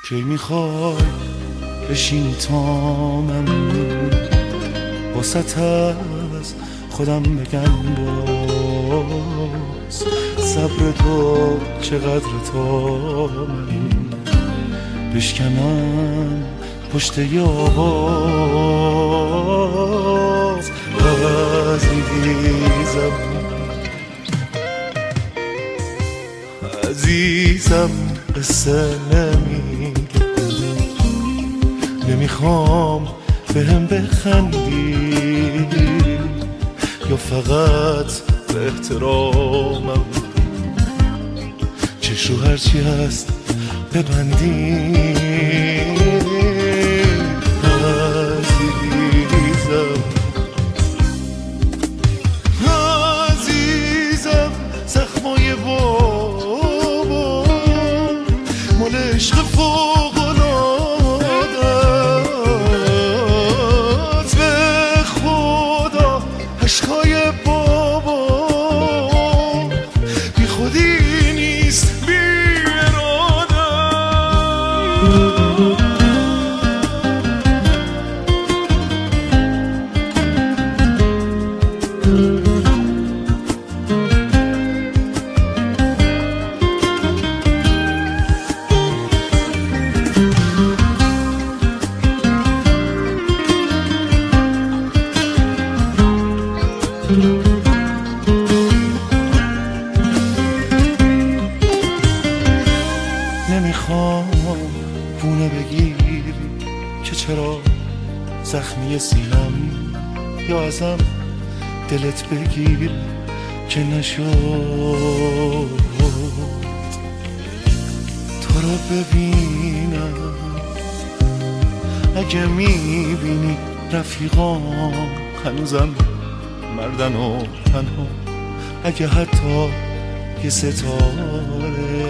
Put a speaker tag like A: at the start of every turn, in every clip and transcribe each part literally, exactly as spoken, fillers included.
A: کی میخوای بشینی تا من واسط از خودم بگم باز صبر تو چقدر تا من بشکنم پشت یاز عزیزم عزیزم قصه نمیگه نمیخوام بهم بخندی یا فقط به احترامم چش رو هرچی هست ببندی عزیزم عزیزم زخمای بابا مال عشق فوق‌العاده‌ست به خدا عشقای بابا بی خودی نیست بی اراده نمیخوام بونه بگیری که چرا زخمی سینم یا ازم دلت بگیر که نشد تو رو ببینم اگه میبینی رفیقام هنوزم مردن و تنها اگه حتی یه ستاره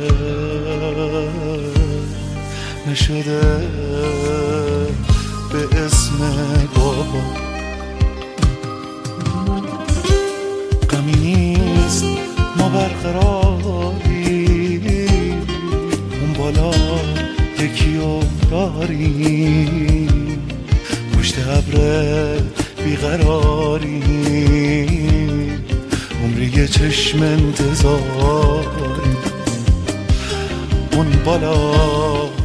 A: نشده به اسم بابا غمی نیست ما برقراری اون بالا یکیو داری پشت ابر بیقراری عمری یه چشم انتظاری اون بالا